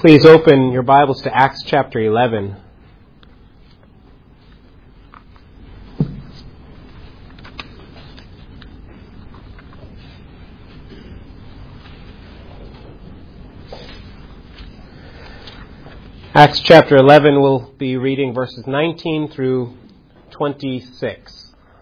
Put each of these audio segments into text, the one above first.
Please open your Bibles to Acts chapter 11. Acts chapter 11, we'll be reading verses 19 through 26.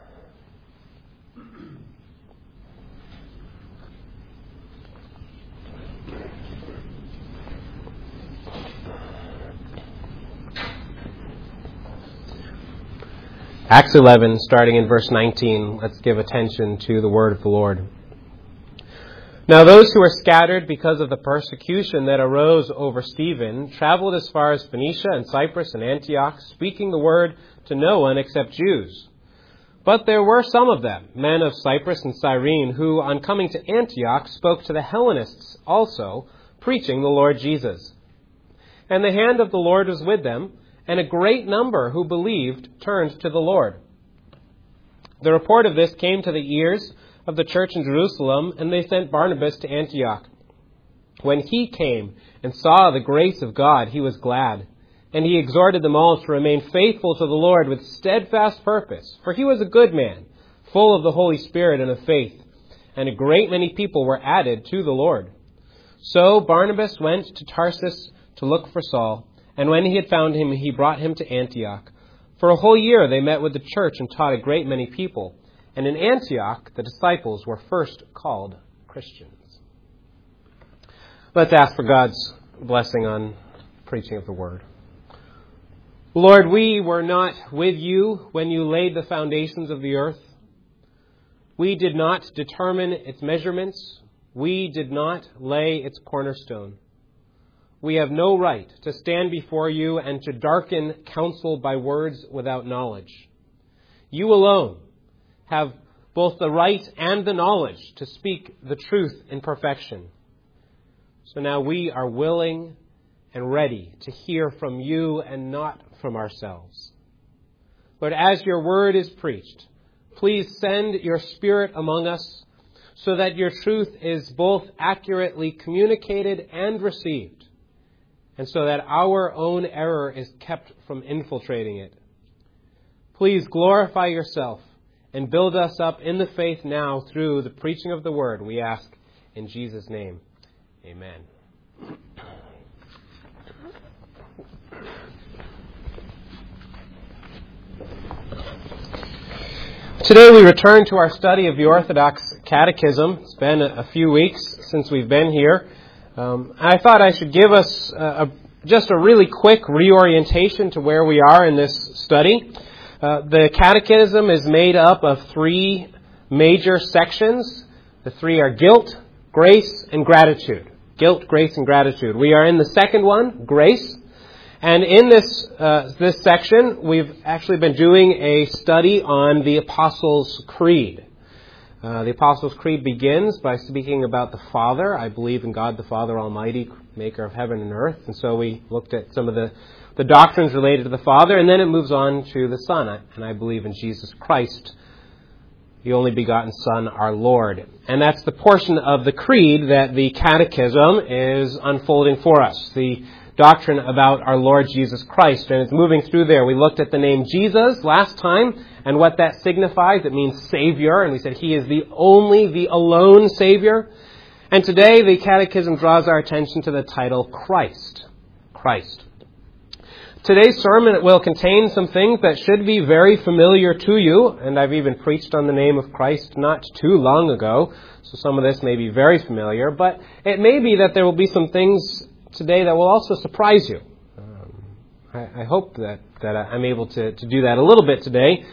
Acts 11, starting in verse 19, let's give attention to the word of the Lord. Now those who were scattered because of the persecution that arose over Stephen traveled as far as Phoenicia and Cyprus and Antioch, speaking the word to no one except Jews. But there were some of them, men of Cyprus and Cyrene, who, on coming to Antioch, spoke to the Hellenists also, preaching the Lord Jesus. And the hand of the Lord was with them, and a great number who believed turned to the Lord. The report of this came to the ears of the church in Jerusalem, and they sent Barnabas to Antioch. When he came and saw the grace of God, he was glad, and he exhorted them all to remain faithful to the Lord with steadfast purpose. For he was a good man, full of the Holy Spirit and of faith, and a great many people were added to the Lord. So Barnabas went to Tarsus to look for Saul, and when he had found him, he brought him to Antioch. For a whole year they met with the church and taught a great many people. And in Antioch, the disciples were first called Christians. Let's ask for God's blessing on preaching of the word. Lord, we were not with you when you laid the foundations of the earth. We did not determine its measurements. We did not lay its cornerstone. We have no right to stand before you and to darken counsel by words without knowledge. You alone have both the right and the knowledge to speak the truth in perfection. So now we are willing and ready to hear from you and not from ourselves. Lord, as your word is preached, please send your Spirit among us so that your truth is both accurately communicated and received, and so that our own error is kept from infiltrating it. Please glorify yourself and build us up in the faith now through the preaching of the word, we ask in Jesus' name. Amen. Today we return to our study of the Orthodox Catechism. It's been a few weeks since we've been here. I thought I should give us just a really quick reorientation to where we are in this study. The Catechism is made up of three major sections. The three are guilt, grace, and gratitude. Guilt, grace, and gratitude. We are in the second one, grace. And in this section, we've actually been doing a study on the Apostles' Creed. The Apostles' Creed begins by speaking about the Father. I believe in God the Father Almighty, maker of heaven and earth. And so we looked at some of the doctrines related to the Father. And then it moves on to the Son. And I believe in Jesus Christ, the only begotten Son, our Lord. And that's the portion of the Creed that the Catechism is unfolding for us. The doctrine about our Lord Jesus Christ. And it's moving through there. We looked at the name Jesus last time and what that signifies. It means Savior. And we said He is the alone Savior. And today the Catechism draws our attention to the title Christ. Christ. Today's sermon will contain some things that should be very familiar to you. And I've even preached on the name of Christ not too long ago. So some of this may be very familiar. But it may be that there will be some things today that will also surprise you. I hope that I'm able to do that a little bit today,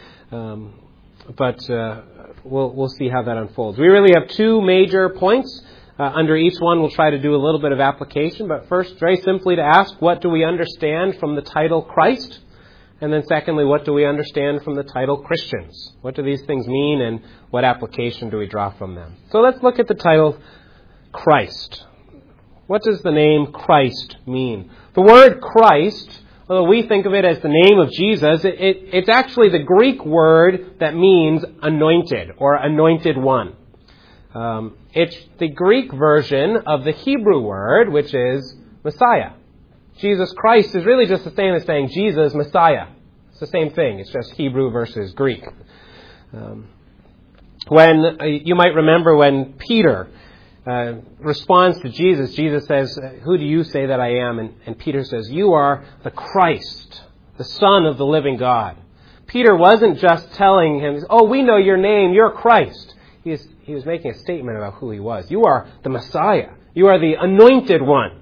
but we'll see how that unfolds. We really have two major points. Under each one, we'll try to do a little bit of application, but first, very simply to ask, what do we understand from the title Christ? And then secondly, what do we understand from the title Christians? What do these things mean, and what application do we draw from them? So let's look at the title Christ. What does the name Christ mean? The word Christ, although we think of it as the name of Jesus, it's actually the Greek word that means anointed or anointed one. It's the Greek version of the Hebrew word, which is Messiah. Jesus Christ is really just the same as saying Jesus, Messiah. It's the same thing. It's just Hebrew versus Greek. When you might remember when Peter responds to Jesus, Jesus says, "Who do you say that I am?" And Peter says, "You are the Christ, the Son of the living God." Peter wasn't just telling him, "Oh, we know your name, you're Christ." He was making a statement about who he was. You are the Messiah. You are the anointed one.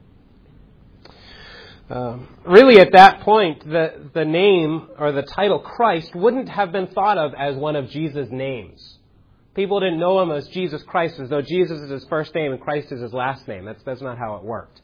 Really, at that point, the name or the title Christ wouldn't have been thought of as one of Jesus' names. People didn't know him as Jesus Christ, as though Jesus is his first name and Christ is his last name. That's not how it worked.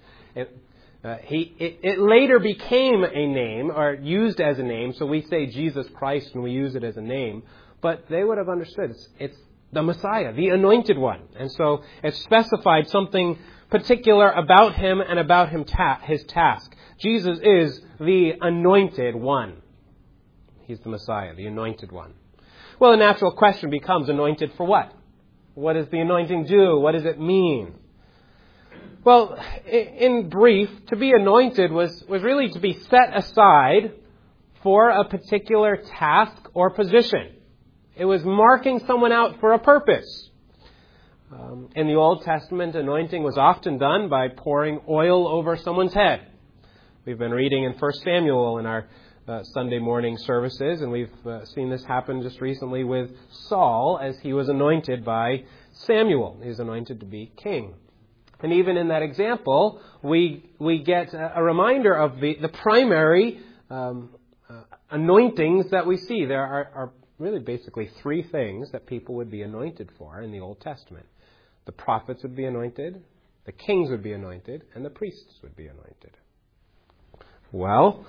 It later became a name, or used as a name, so we say Jesus Christ and we use it as a name, but they would have understood it's the Messiah, the anointed one. And so it specified something particular about him and about his task. Jesus is the anointed one. He's the Messiah, the anointed one. Well, the natural question becomes, anointed for what? What does the anointing do? What does it mean? Well, in brief, to be anointed was really to be set aside for a particular task or position. It was marking someone out for a purpose. In the Old Testament, anointing was often done by pouring oil over someone's head. We've been reading in 1 Samuel in our Sunday morning services, and we've seen this happen just recently with Saul as he was anointed by Samuel. He was anointed to be king. And even in that example, we get a reminder of the primary anointings that we see. There are really basically three things that people would be anointed for in the Old Testament. The prophets would be anointed, the kings would be anointed, and the priests would be anointed. Well,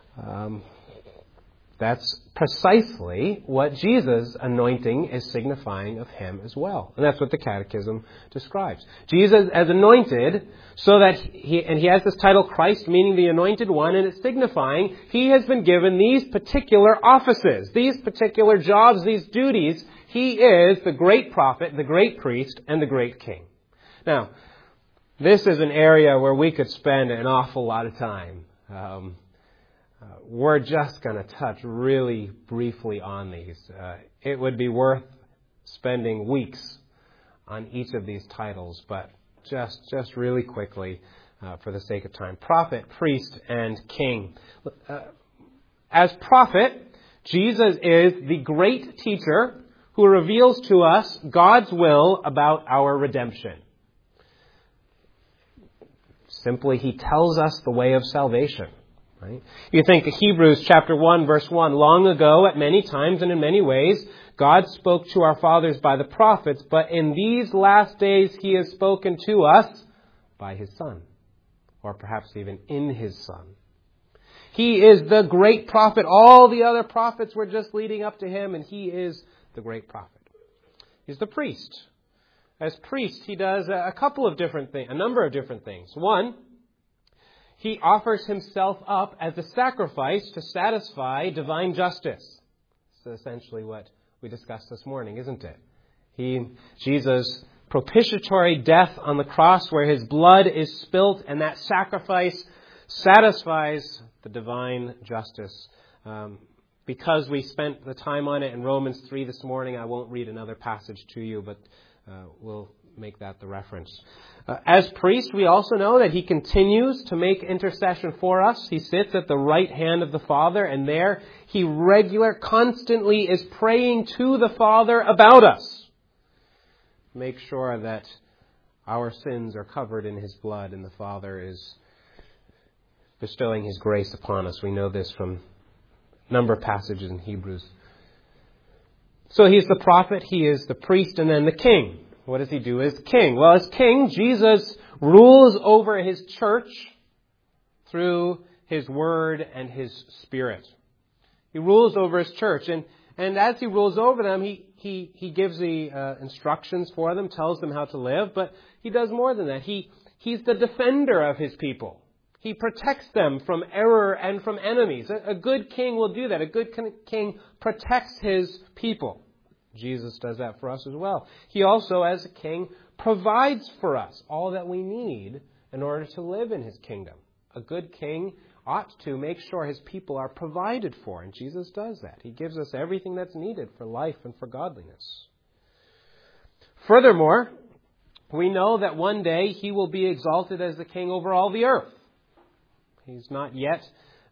that's precisely what Jesus' anointing is signifying of him as well. And that's what the Catechism describes. Jesus as anointed, so that he has this title Christ, meaning the anointed one, and it's signifying he has been given these particular offices, these particular jobs, these duties. He is the great prophet, the great priest, and the great king. Now, this is an area where we could spend an awful lot of time. We're just going to touch really briefly on these. It would be worth spending weeks on each of these titles, but just really quickly, for the sake of time. Prophet, priest, and king. As prophet, Jesus is the great teacher who reveals to us God's will about our redemption. Simply, he tells us the way of salvation. Right? You think of Hebrews chapter 1, verse 1. Long ago, at many times and in many ways, God spoke to our fathers by the prophets, but in these last days he has spoken to us by his Son, or perhaps even in his Son. He is the great prophet. All the other prophets were just leading up to him, and he is the great prophet. He's the priest. As priest, he does a number of different things. One, he offers himself up as a sacrifice to satisfy divine justice. That's essentially what we discussed this morning, isn't it? Jesus' propitiatory death on the cross where his blood is spilt, and that sacrifice satisfies the divine justice. Because we spent the time on it in Romans 3 this morning, I won't read another passage to you, but we'll make that the reference. As priest, we also know that he continues to make intercession for us. He sits at the right hand of the Father, and there he constantly is praying to the Father about us. Make sure that our sins are covered in his blood, and the Father is bestowing his grace upon us. We know this from a number of passages in Hebrews. So he's the prophet, he is the priest, and then the king. What does he do as king? Well, as king, Jesus rules over his church through his word and his spirit. He rules over his church. And as he rules over them, he gives the instructions for them, tells them how to live. But he does more than that. He's the defender of his people. He protects them from error and from enemies. A good king will do that. A good king protects his people. Jesus does that for us as well. He also, as a king, provides for us all that we need in order to live in his kingdom. A good king ought to make sure his people are provided for, and Jesus does that. He gives us everything that's needed for life and for godliness. Furthermore, we know that one day he will be exalted as the king over all the earth. He's not yet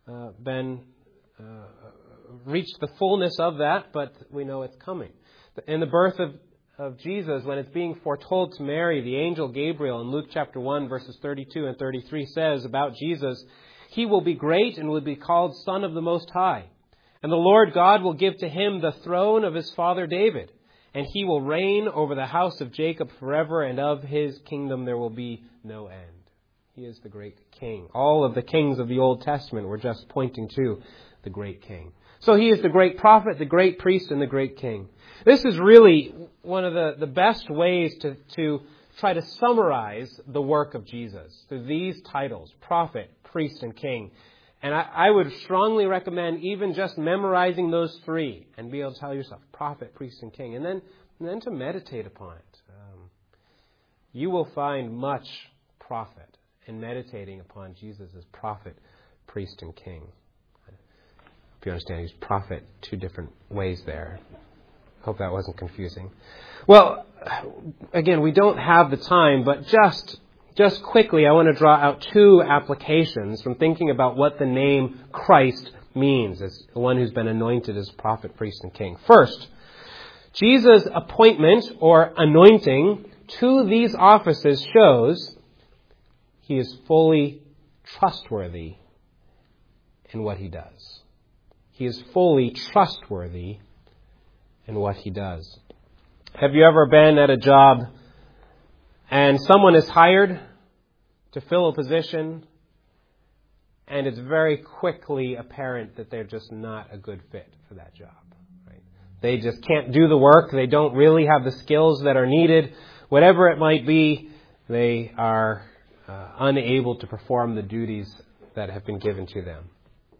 reached the fullness of that, but we know it's coming. In the birth of Jesus, when it's being foretold to Mary, the angel Gabriel in Luke chapter 1, verses 32 and 33 says about Jesus, "He will be great and will be called Son of the Most High. And the Lord God will give to him the throne of his father David. And he will reign over the house of Jacob forever, and of his kingdom there will be no end." He is the great king. All of the kings of the Old Testament were just pointing to the great king. So he is the great prophet, the great priest, and the great king. This is really one of the best ways to try to summarize the work of Jesus through these titles: prophet, priest, and king. And I would strongly recommend even just memorizing those three and be able to tell yourself prophet, priest, and king, and then to meditate upon it. You will find much profit in meditating upon Jesus as prophet, priest, and king. If you understand, he's prophet two different ways there. Hope that wasn't confusing. Well, again, we don't have the time, but just quickly, I want to draw out two applications from thinking about what the name Christ means as the one who's been anointed as prophet, priest, and king. First, Jesus' appointment or anointing to these offices shows he is fully trustworthy in what he does. He is fully trustworthy in what he does. Have you ever been at a job and someone is hired to fill a position, and it's very quickly apparent that they're just not a good fit for that job? Right? They just can't do the work. They don't really have the skills that are needed. Whatever it might be, they are unable to perform the duties that have been given to them.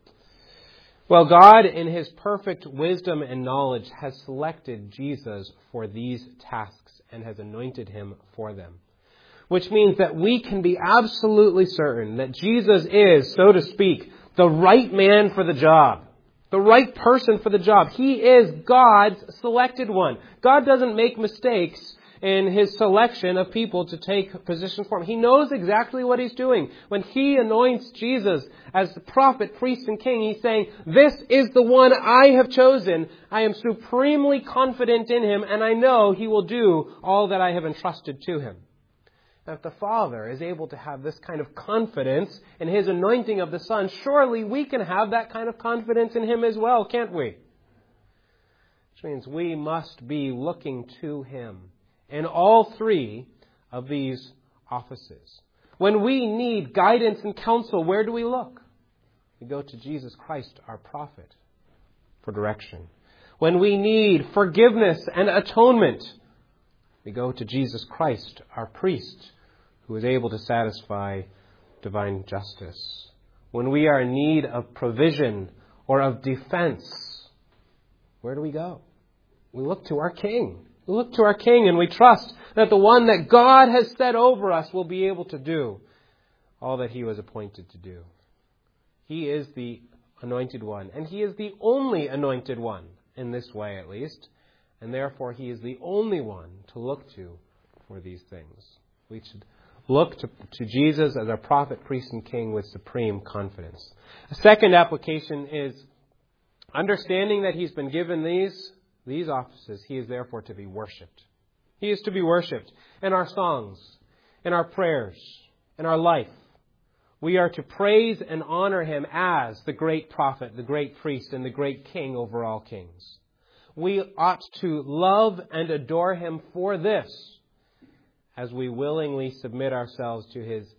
Well, God, in his perfect wisdom and knowledge, has selected Jesus for these tasks and has anointed him for them. Which means that we can be absolutely certain that Jesus is, so to speak, the right man for the job. The right person for the job. He is God's selected one. God doesn't make mistakes in his selection of people to take positions for him. He knows exactly what he's doing. When he anoints Jesus as the prophet, priest, and king, he's saying, "This is the one I have chosen. I am supremely confident in him, and I know he will do all that I have entrusted to him." Now, if the Father is able to have this kind of confidence in his anointing of the Son, surely we can have that kind of confidence in him as well, can't we? Which means we must be looking to him in all three of these offices. When we need guidance and counsel, where do we look? We go to Jesus Christ, our prophet, for direction. When we need forgiveness and atonement, we go to Jesus Christ, our priest, who is able to satisfy divine justice. When we are in need of provision or of defense, where do we go? We look to our King. We look to our King and we trust that the one that God has set over us will be able to do all that he was appointed to do. He is the anointed one, and he is the only anointed one, in this way at least, and therefore he is the only one to look to for these things. We should look to Jesus as our prophet, priest, and king with supreme confidence. A second application is understanding that he's been given these offices. He is therefore to be worshipped. He is to be worshipped in our songs, in our prayers, in our life. We are to praise and honor him as the great prophet, the great priest, and the great king over all kings. We ought to love and adore him for this, as we willingly submit ourselves to his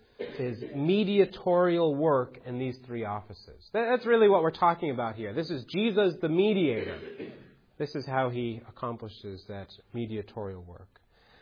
mediatorial work in these three offices. That's really what we're talking about here. This is Jesus the mediator. This is how he accomplishes that mediatorial work.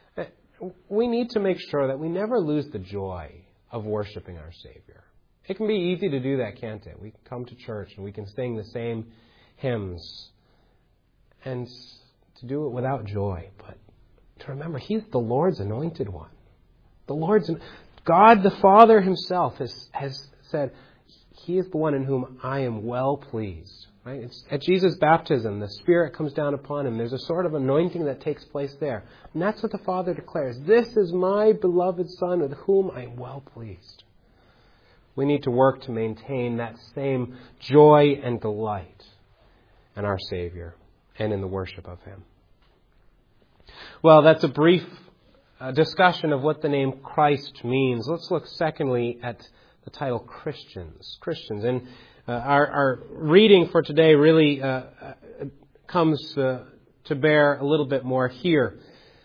We need to make sure that we never lose the joy of worshiping our Savior. It can be easy to do that, can't it? We can come to church and we can sing the same hymns and to do it without joy. But to remember, he's the Lord's anointed one. God the Father himself has said, He is the one in whom I am well pleased. Right? It's at Jesus' baptism, the Spirit comes down upon Him. There's a sort of anointing that takes place there. And that's what the Father declares. This is my beloved Son with whom I am well pleased. We need to work to maintain that same joy and delight in our Savior and in the worship of Him. Well, that's a brief discussion of what the name Christ means. Let's look secondly at the title Christians. Christians. And our reading for today really comes to bear a little bit more here.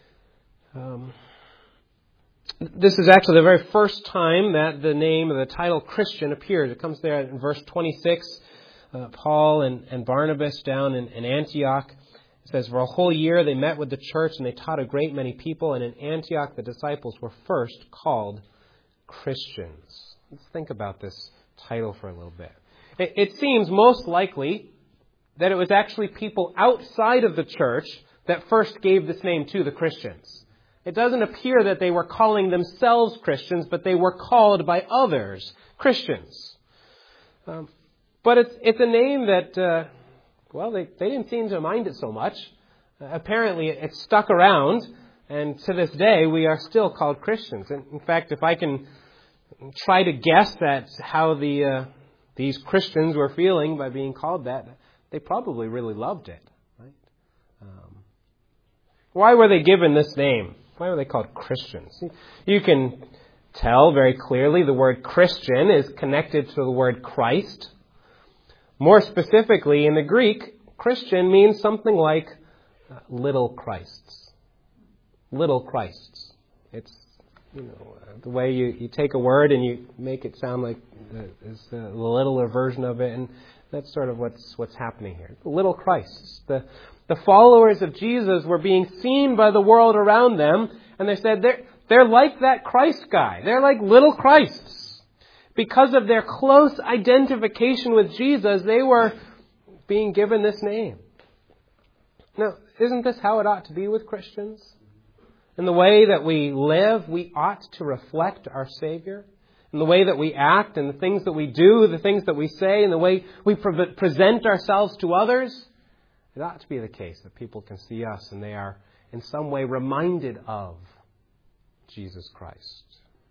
This is actually the very first time that the name of the title Christian appears. It comes there in verse 26. Paul and Barnabas down in Antioch. It says, for a whole year they met with the church and they taught a great many people. And in Antioch the disciples were first called Christians. Let's think about this title for a little bit. It seems most likely that it was actually people outside of the church that first gave this name to the Christians. It doesn't appear that they were calling themselves Christians, but they were called by others Christians. But it's a name that, they didn't seem to mind it so much. Apparently it stuck around, and to this day we are still called Christians. And in fact, if I can try to guess at how these Christians were feeling by being called that, they probably really loved it. Right? Why were they given this name? Why were they called Christians? You can tell very clearly the word Christian is connected to the word Christ. More specifically, in the Greek, Christian means something like little Christs. Little Christs. It's, the way you take a word and you make it sound like it's the littler version of it, and that's sort of what's happening here. The little Christs. The followers of Jesus were being seen by the world around them, and they said they're like that Christ guy. They're like little Christs. Because of their close identification with Jesus, they were being given this name. Now, isn't this how it ought to be with Christians? In the way that we live, we ought to reflect our Savior. In the way that we act, and the things that we do, the things that we say, and the way we present ourselves to others, it ought to be the case that people can see us and they are in some way reminded of Jesus Christ.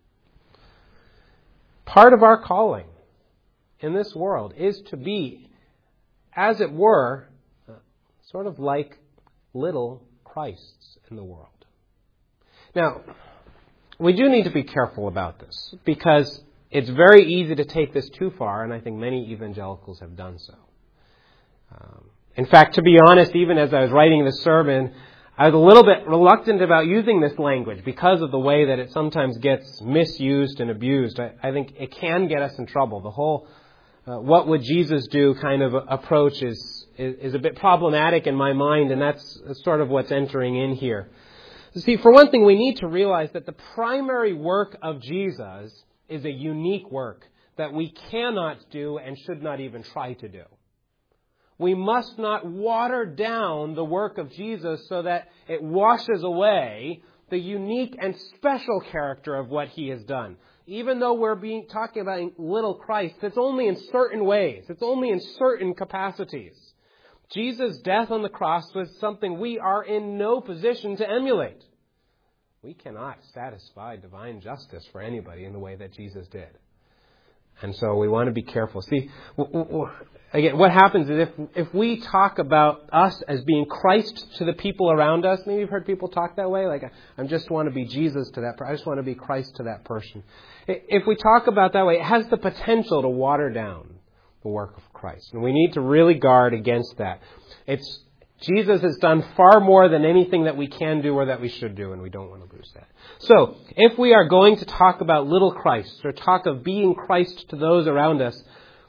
Part of our calling in this world is to be, as it were, sort of like little Christs in the world. Now, we do need to be careful about this because it's very easy to take this too far, and I think many evangelicals have done so. In fact, to be honest, even as I was writing this sermon, I was a little bit reluctant about using this language because of the way that it sometimes gets misused and abused. I think it can get us in trouble. The whole what would Jesus do kind of approach is a bit problematic in my mind, and that's sort of what's entering in here. See, for one thing, we need to realize that the primary work of Jesus is a unique work that we cannot do and should not even try to do. We must not water down the work of Jesus so that it washes away the unique and special character of what He has done. Even though we're talking about little Christ, it's only in certain ways. It's only in certain capacities. Jesus' death on the cross was something we are in no position to emulate. We cannot satisfy divine justice for anybody in the way that Jesus did. And so we want to be careful. See, again, what happens is if we talk about us as being Christ to the people around us, maybe you've heard people talk that way, like, I just want to be Jesus to that person. I just want to be Christ to that person. If we talk about that way, it has the potential to water down the work of Christ. And we need to really guard against that. Jesus has done far more than anything that we can do or that we should do, and we don't want to lose that. So, if we are going to talk about little Christ, or talk of being Christ to those around us,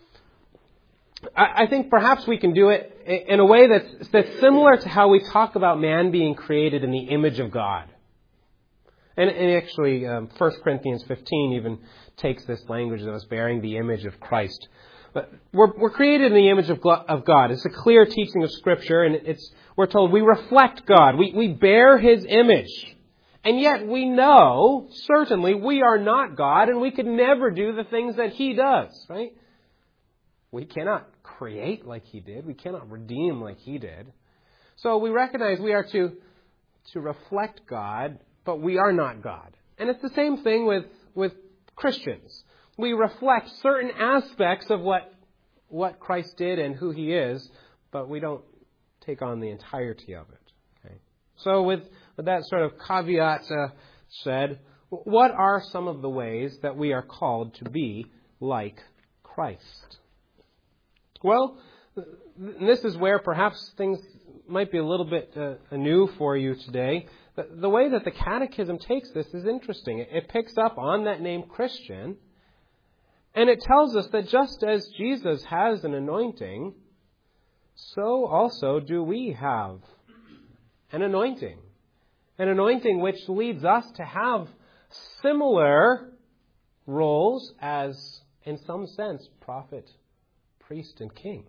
I think perhaps we can do it in a way that's similar to how we talk about man being created in the image of God. And actually, 1 Corinthians 15 even takes this language of us bearing the image of Christ. But we're created in the image of God. It's a clear teaching of Scripture, and we're told we reflect God. We bear His image. And yet we know, certainly, we are not God, and we could never do the things that He does, right? We cannot create like He did. We cannot redeem like He did. So we recognize we are to reflect God, but we are not God. And it's the same thing with Christians. We reflect certain aspects of what Christ did and who He is, but we don't take on the entirety of it. Okay? So with that sort of caveat said, what are some of the ways that we are called to be like Christ? Well, this is where perhaps things might be a little bit new for you today. The way that the Catechism takes this is interesting. It picks up on that name Christian, and it tells us that just as Jesus has an anointing, so also do we have an anointing. An anointing which leads us to have similar roles as, in some sense, prophet, priest, and king.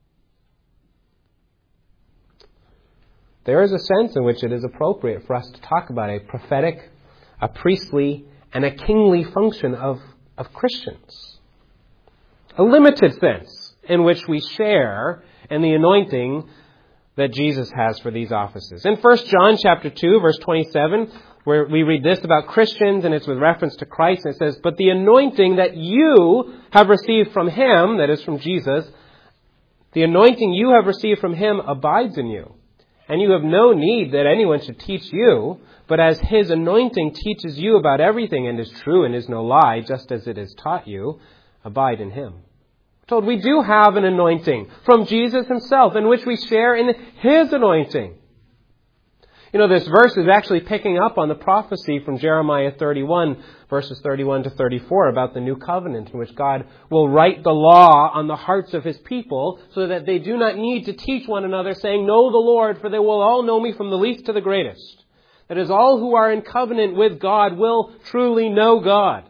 There is a sense in which it is appropriate for us to talk about a prophetic, a priestly, and a kingly function of Christians. A limited sense in which we share in the anointing that Jesus has for these offices. In 1 John chapter 2, verse 27, where we read this about Christians, and it's with reference to Christ, and it says, "But the anointing that you have received from Him," that is from Jesus, "the anointing you have received from Him abides in you. And you have no need that anyone should teach you, but as His anointing teaches you about everything and is true and is no lie, just as it is taught you, abide in Him." We're told we do have an anointing from Jesus Himself in which we share in His anointing. You know, this verse is actually picking up on the prophecy from Jeremiah 31, verses 31 to 34, about the new covenant in which God will write the law on the hearts of His people so that they do not need to teach one another, saying, "Know the Lord, for they will all know me from the least to the greatest." That is, all who are in covenant with God will truly know God.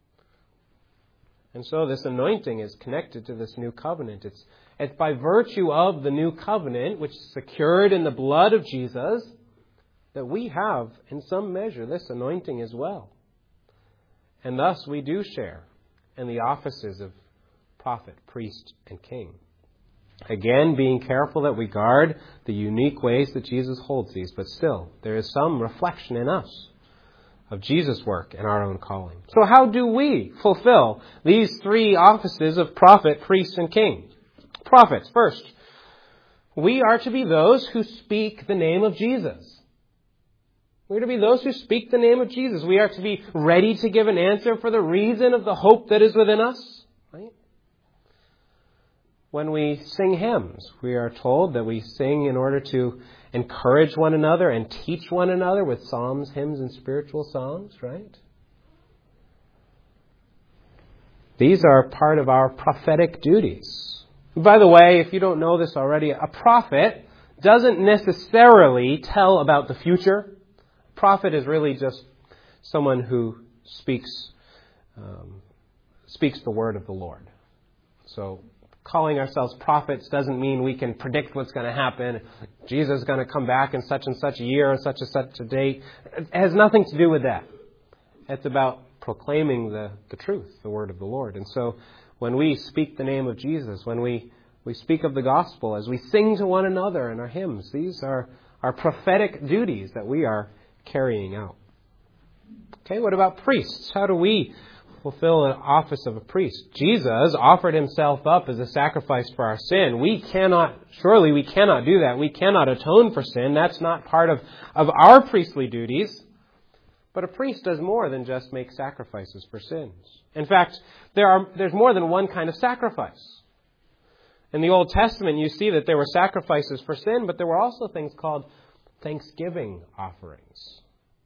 And so this anointing is connected to this new covenant. It's by virtue of the new covenant, which is secured in the blood of Jesus, that we have, in some measure, this anointing as well. And thus we do share in the offices of prophet, priest, and king. Again, being careful that we guard the unique ways that Jesus holds these, but still, there is some reflection in us of Jesus' work and our own calling. So how do we fulfill these three offices of prophet, priest, and king? Prophets, first. We are to be those who speak the name of Jesus. We are to be those who speak the name of Jesus. We are to be ready to give an answer for the reason of the hope that is within us. Right? When we sing hymns, we are told that we sing in order to encourage one another and teach one another with psalms, hymns, and spiritual songs, right? These are part of our prophetic duties. By the way, if you don't know this already, a prophet doesn't necessarily tell about the future. A prophet is really just someone who speaks the word of the Lord. So calling ourselves prophets doesn't mean we can predict what's going to happen. Jesus is going to come back in such and such a year, such and such a date. It has nothing to do with that. It's about proclaiming the truth, the word of the Lord. And so when we speak the name of Jesus, when we speak of the gospel, as we sing to one another in our hymns, these are our prophetic duties that we are carrying out. Okay, what about priests? How do we fulfill an office of a priest? Jesus offered himself up as a sacrifice for our sin. Surely we cannot do that. We cannot atone for sin. That's not part of our priestly duties. But a priest does more than just make sacrifices for sins. In fact, there's more than one kind of sacrifice. In the Old Testament, you see that there were sacrifices for sin, but there were also things called thanksgiving offerings.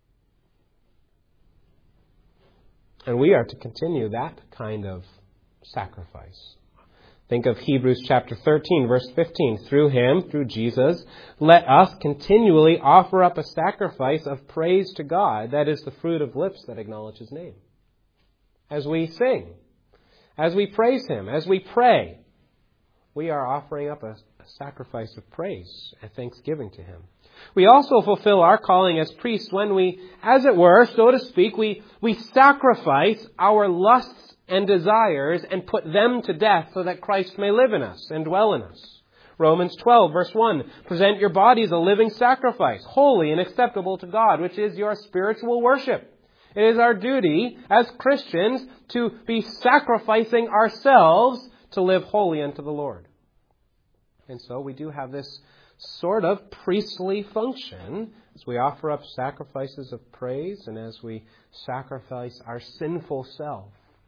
And we are to continue that kind of sacrifice. Think of Hebrews chapter 13, verse 15. Through him, through Jesus, let us continually offer up a sacrifice of praise to God. That is the fruit of lips that acknowledge his name. As we sing, as we praise him, as we pray, we are offering up a sacrifice of praise and thanksgiving to him. We also fulfill our calling as priests when we, as it were, so to speak, we sacrifice our lusts and desires and put them to death so that Christ may live in us and dwell in us. Romans 12, verse 1, present your bodies a living sacrifice, holy and acceptable to God, which is your spiritual worship. It is our duty as Christians to be sacrificing ourselves to live holy unto the Lord. And so we do have this sort of priestly function as we offer up sacrifices of praise and as we sacrifice our sinful self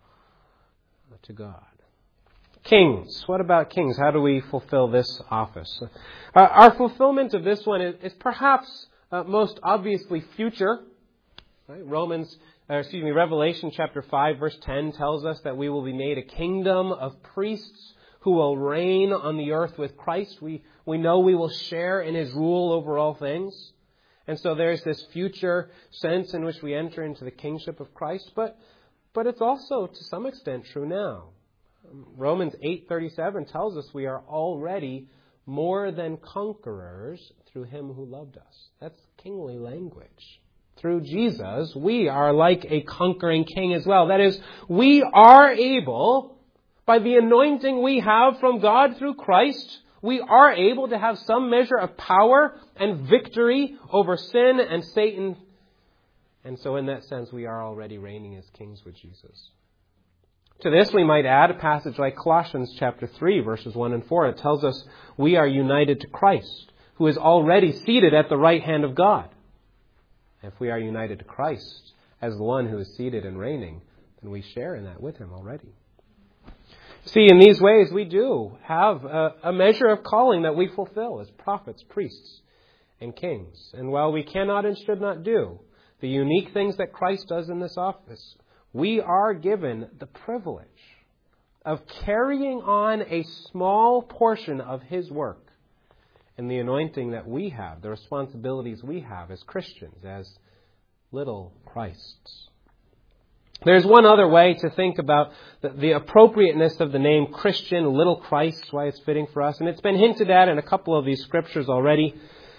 to God. Kings. What about kings? How do we fulfill this office? Our fulfillment of this one is perhaps most obviously future. Right? Revelation chapter 5 verse 10 tells us that we will be made a kingdom of priests who will reign on the earth with Christ. We know we will share in His rule over all things. And so there's this future sense in which we enter into the kingship of Christ. But it's also to some extent true now. Romans 8:37 tells us we are already more than conquerors through Him who loved us. That's kingly language. Through Jesus, we are like a conquering king as well. That is, we are able, by the anointing we have from God through Christ, we are able to have some measure of power and victory over sin and Satan. And so in that sense, we are already reigning as kings with Jesus. To this, we might add a passage like Colossians chapter 3, verses 1 and 4. It tells us we are united to Christ, who is already seated at the right hand of God. If we are united to Christ as the one who is seated and reigning, then we share in that with Him already. See, in these ways, we do have a measure of calling that we fulfill as prophets, priests, and kings. And while we cannot and should not do the unique things that Christ does in this office, we are given the privilege of carrying on a small portion of His work and the anointing that we have, the responsibilities we have as Christians, as little Christs. There's one other way to think about the appropriateness of the name Christian, little Christ, why it's fitting for us. And it's been hinted at in a couple of these scriptures already.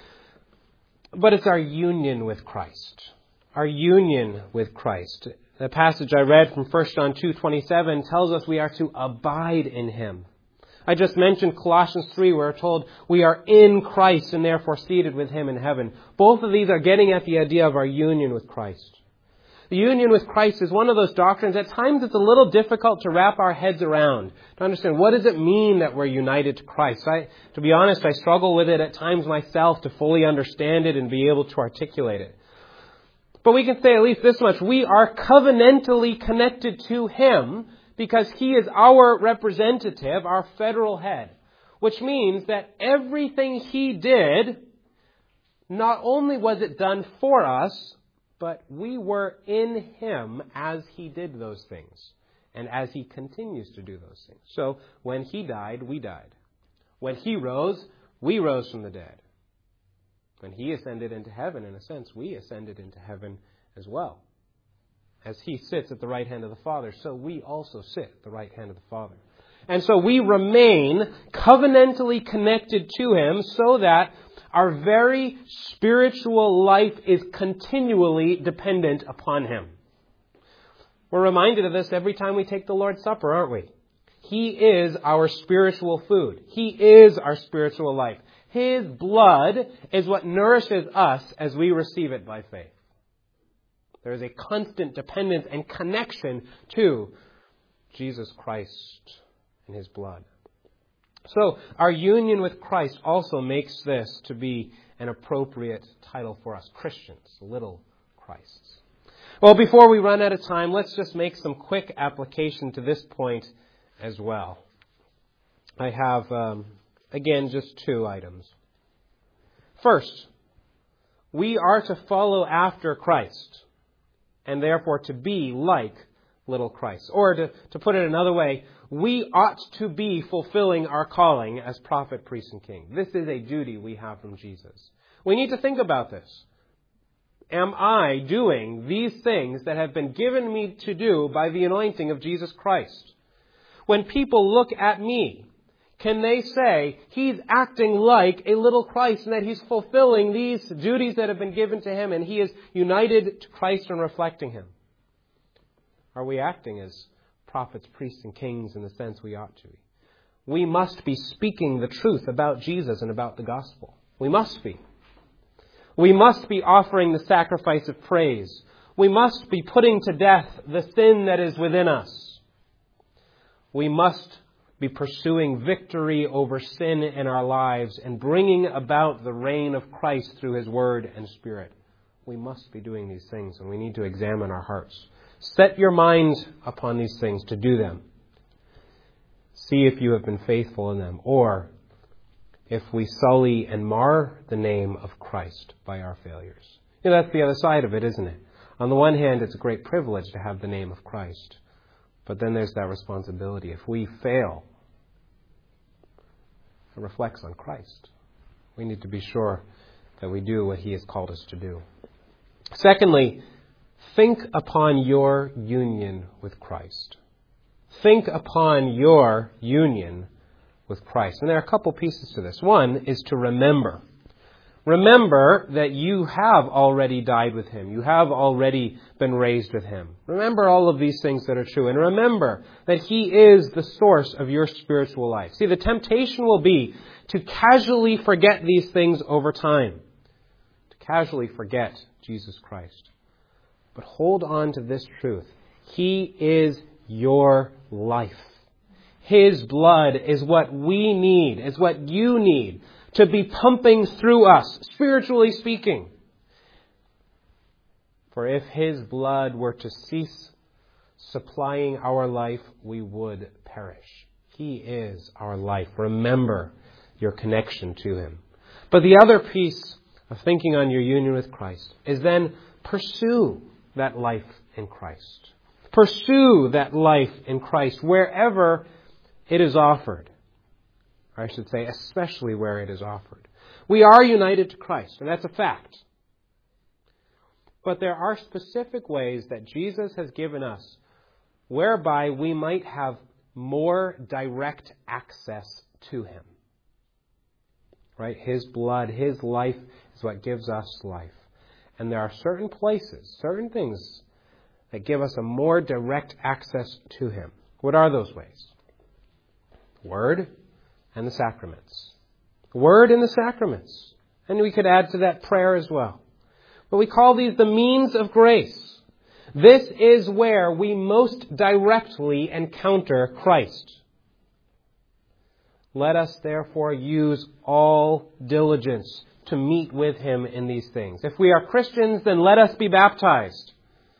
But it's our union with Christ. Our union with Christ. The passage I read from 1 John 2:27 tells us we are to abide in Him. I just mentioned Colossians 3, where we're told we are in Christ and therefore seated with Him in heaven. Both of these are getting at the idea of our union with Christ. The union with Christ is one of those doctrines, at times it's a little difficult to wrap our heads around, to understand what does it mean that we're united to Christ. To be honest, I struggle with it at times myself to fully understand it and be able to articulate it. But we can say at least this much, we are covenantally connected to Him because He is our representative, our federal head. Which means that everything He did, not only was it done for us, but we were in Him as He did those things. And as He continues to do those things. So when He died, we died. When He rose, we rose from the dead. When He ascended into heaven, in a sense, we ascended into heaven as well. As He sits at the right hand of the Father, so we also sit at the right hand of the Father. And so we remain covenantally connected to Him so that our very spiritual life is continually dependent upon Him. We're reminded of this every time we take the Lord's Supper, aren't we? He is our spiritual food. He is our spiritual life. His blood is what nourishes us as we receive it by faith. There is a constant dependence and connection to Jesus Christ and His blood. So our union with Christ also makes this to be an appropriate title for us Christians, little Christs. Well, before we run out of time, let's just make some quick application to this point as well. I have, again, just 2 items. First, we are to follow after Christ and therefore to be like little Christ. Or to put it another way, we ought to be fulfilling our calling as prophet, priest, and king. This is a duty we have from Jesus. We need to think about this. Am I doing these things that have been given me to do by the anointing of Jesus Christ? When people look at me, can they say he's acting like a little Christ and that he's fulfilling these duties that have been given to him and he is united to Christ and reflecting him? Are we acting as prophets, priests, and kings in the sense we ought to be? We must be speaking the truth about Jesus and about the gospel. We must be. We must be offering the sacrifice of praise. We must be putting to death the sin that is within us. We must be pursuing victory over sin in our lives and bringing about the reign of Christ through His Word and Spirit. We must be doing these things, and we need to examine our hearts. Set your mind upon these things to do them. See if you have been faithful in them, or if we sully and mar the name of Christ by our failures. That's the other side of it, isn't it? On the one hand, it's a great privilege to have the name of Christ. But then there's that responsibility. If we fail, it reflects on Christ. We need to be sure that we do what He has called us to do. Secondly, think upon your union with Christ. Think upon your union with Christ. And there are a couple pieces to this. One is to remember. Remember that you have already died with Him. You have already been raised with Him. Remember all of these things that are true. And remember that He is the source of your spiritual life. See, the temptation will be to casually forget these things over time. To casually forget Jesus Christ. But hold on to this truth. He is your life. His blood is what we need, is what you need to be pumping through us, spiritually speaking. For if His blood were to cease supplying our life, we would perish. He is our life. Remember your connection to Him. But the other piece of thinking on your union with Christ is then pursue that life in Christ. Pursue that life in Christ wherever it is offered. Or I should say, especially where it is offered. We are united to Christ, and that's a fact. But there are specific ways that Jesus has given us whereby we might have more direct access to Him. Right? His blood, His life is what gives us life. And there are certain places, certain things that give us a more direct access to Him. What are those ways? Word and the sacraments. Word and the sacraments. And we could add to that prayer as well. But we call these the means of grace. This is where we most directly encounter Christ. Let us therefore use all diligence to meet with Him in these things. If we are Christians, then let us be baptized.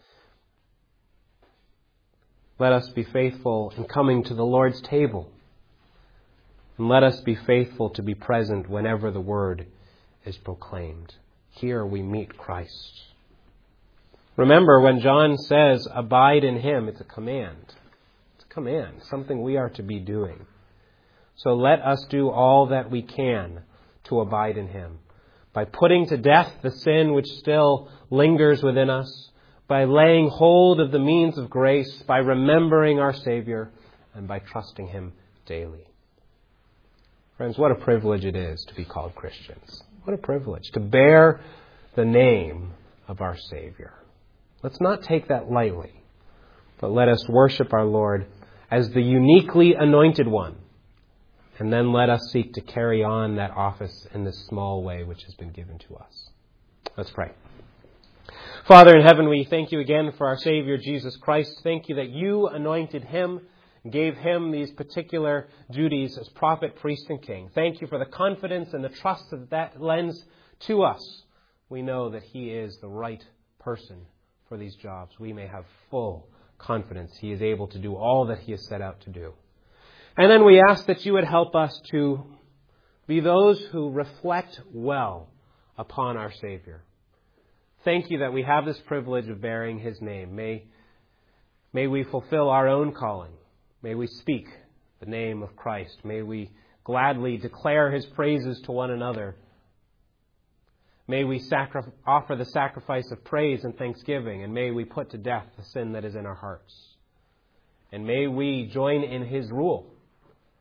Let us be faithful in coming to the Lord's table. And let us be faithful to be present whenever the Word is proclaimed. Here we meet Christ. Remember, when John says, abide in Him, it's a command. It's a command, something we are to be doing. So let us do all that we can to abide in Him. By putting to death the sin which still lingers within us, by laying hold of the means of grace, by remembering our Savior, and by trusting Him daily. Friends, what a privilege it is to be called Christians. What a privilege to bear the name of our Savior. Let's not take that lightly, but let us worship our Lord as the uniquely anointed one. And then let us seek to carry on that office in this small way which has been given to us. Let's pray. Father in heaven, we thank You again for our Savior, Jesus Christ. Thank You that You anointed Him, gave Him these particular duties as prophet, priest, and king. Thank You for the confidence and the trust that lends to us. We know that He is the right person for these jobs. We may have full confidence He is able to do all that He has set out to do. And then we ask that You would help us to be those who reflect well upon our Savior. Thank You that we have this privilege of bearing His name. May we fulfill our own calling. May we speak the name of Christ. May we gladly declare His praises to one another. May we offer the sacrifice of praise and thanksgiving, and may we put to death the sin that is in our hearts. And may we join in His rule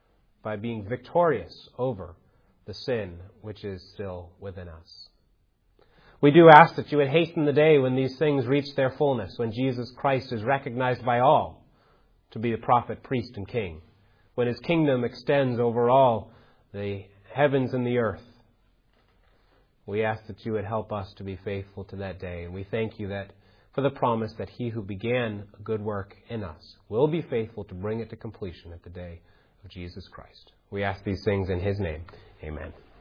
by being victorious over the sin which is still within us. We do ask that you would hasten the day when these things reach their fullness, when Jesus Christ is recognized by all to be the prophet, priest, and king, when his kingdom extends over all the heavens and the earth. We ask that you would help us to be faithful to that day. And we thank you that for the promise that he who began a good work in us will be faithful to bring it to completion at the day of Jesus Christ. We ask these things in his name. Amen.